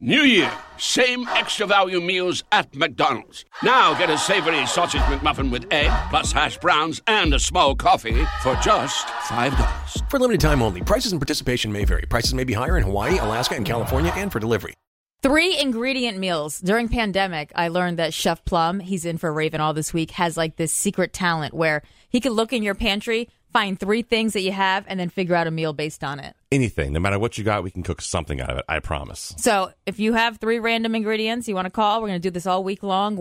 New Year, same extra value meals at McDonald's. Now get a savory sausage McMuffin with egg, plus hash browns and a small coffee for just $5. For limited time only. Prices and participation may vary. Prices may be higher in Hawaii, Alaska, and California, and for delivery. 3 ingredient meals. During pandemic, I learned that Chef Plum, he's in for Raven all this week, has like this secret talent where he can look in your pantry, find 3 things that you have, and then figure out a meal based on it. Anything. No matter what you got, we can cook something out of it. I promise. So if you have 3 random ingredients you want to call, we're going to do this all week long.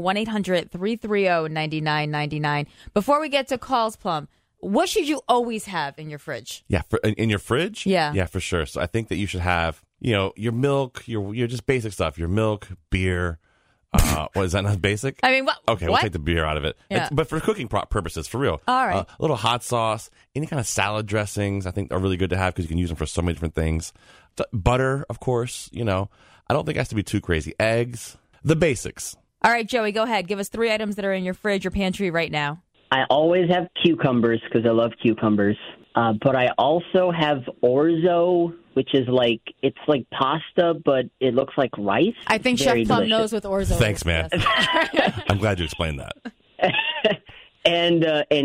1-800-330-9999. Before we get to calls, Plum, what should you always have in your fridge? Yeah, in your fridge? Yeah. Yeah, for sure. So I think that you should have, your milk, your just basic stuff. Your milk, beer. What, is that not basic? I mean, what? Okay, what? we'll take the beer out of it. Yeah. But for cooking purposes, for real. All right. A little hot sauce, any kind of salad dressings, I think are really good to have because you can use them for so many different things. Butter, of course, I don't think it has to be too crazy. Eggs, the basics. All right, Joey, go ahead. Give us 3 items that are in your fridge or pantry right now. I always have cucumbers because I love cucumbers. But I also have orzo, which is it's like pasta, but it looks like rice. I think Very Chef Plum delicious. knows what orzo is. Thanks, man. I'm glad you explained that. and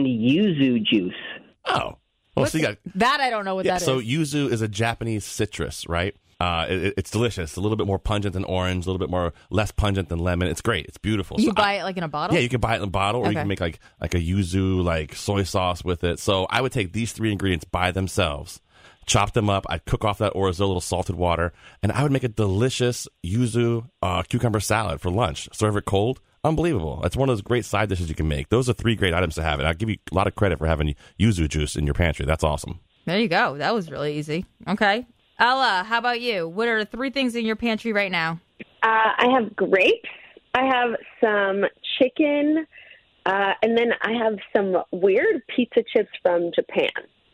yuzu juice. Oh. Well, so you got that I don't know what that is. So yuzu is a Japanese citrus, right? It's delicious. It's a little bit more pungent than orange, a little bit less pungent than lemon. It's great. It's beautiful. You buy it like in a bottle? Yeah, you can buy it in a bottle, or Okay. you can make like a yuzu soy sauce with it. So I would take these 3 ingredients by themselves, chop them up. I'd cook off that orzo, a little salted water, and I would make a delicious yuzu cucumber salad for lunch. Serve it cold. Unbelievable. It's one of those great side dishes you can make. Those are 3 great items to have, and I'll give you a lot of credit for having yuzu juice in your pantry. That's awesome. There you go. That was really easy. Okay. Ella, how about you? What are 3 things in your pantry right now? I have grapes. I have some chicken. And then I have some weird pizza chips from Japan.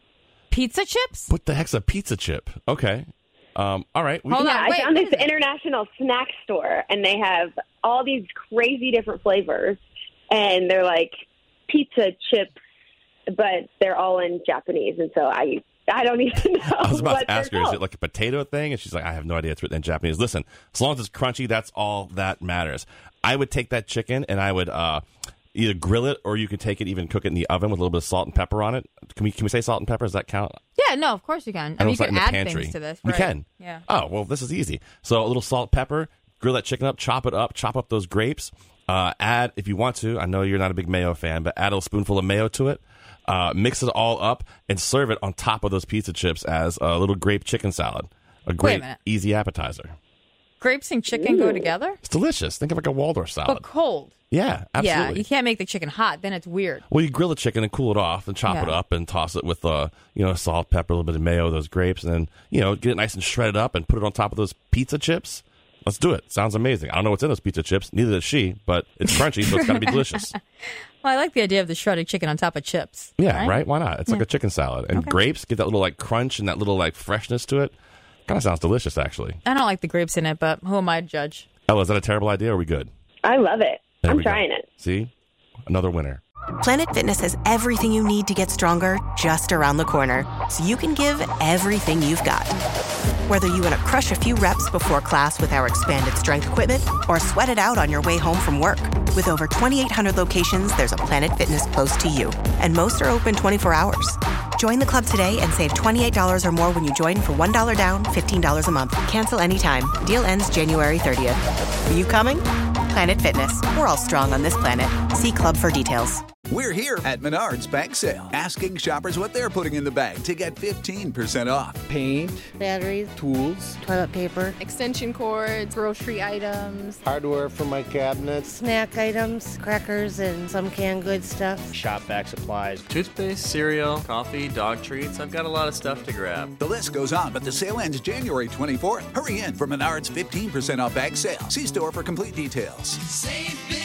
Pizza chips? What the heck's a pizza chip? Okay. All right. Hold on. I Wait, found what this is it? international snack store, and they have all these crazy different flavors. And they're like pizza chips, but they're all in Japanese. And so I don't even know. I was about what to ask they're her, is called. it like a potato thing? And she's like, I have no idea. It's written in Japanese. Listen, as long as it's crunchy, that's all that matters. I would take that chicken and I would either grill it, or you could take it, even cook it in the oven with a little bit of salt and pepper on it. Can we say salt and pepper? Does that count? Yeah, no, of course you can. I know you it's like can in the add pantry. things to this. We Right. can. Yeah. Oh, well, this is easy. So a little salt, pepper, grill that chicken up, chop it up, chop up those grapes. Add, if you want to, I know you're not a big mayo fan, but add a little spoonful of mayo to it. Mix it all up and serve it on top of those pizza chips as a little grape chicken salad. A great, minute. easy appetizer. Grapes and chicken go together? It's delicious. Think of like a Waldorf salad. But cold. Yeah, absolutely. Yeah, you can't make the chicken hot. Then it's weird. Well, you grill the chicken and cool it off and chop it Yeah. up and toss it with, salt, pepper, a little bit of mayo, those grapes, and then, get it nice and shredded up and put it on top of those pizza chips. Let's do it. Sounds amazing. I don't know what's in those pizza chips. Neither does she, but it's crunchy, so it's got to be delicious. Well, I like the idea of the shredded chicken on top of chips. Yeah, right? Why not? It's like a chicken salad. And grapes, get that little crunch and that little freshness to it. Kind of sounds delicious, actually. I don't like the grapes in it, but who am I to judge? Ella, is that a terrible idea, or are we good? I love it. There I'm we go. trying it. See? Another winner. Planet Fitness has everything you need to get stronger just around the corner, so you can give everything you've got. Whether you want to crush a few reps before class with our expanded strength equipment or sweat it out on your way home from work. With over 2,800 locations, there's a Planet Fitness close to you, and most are open 24 hours. Join the club today and save $28 or more when you join for $1 down, $15 a month. Cancel anytime. Deal ends January 30th. Are you coming? Planet Fitness. We're all strong on this planet. See club for details. We're here at Menards Bag Sale, asking shoppers what they're putting in the bag to get 15% off. Paint, batteries, tools, toilet paper, extension cords, grocery items, hardware for my cabinets, snack items, crackers, and some canned goods stuff. shop vac supplies, toothpaste, cereal, coffee, dog treats. I've got a lot of stuff to grab. The list goes on, but the sale ends January 24th. Hurry in for Menards 15% off bag sale. See store for complete details. Save big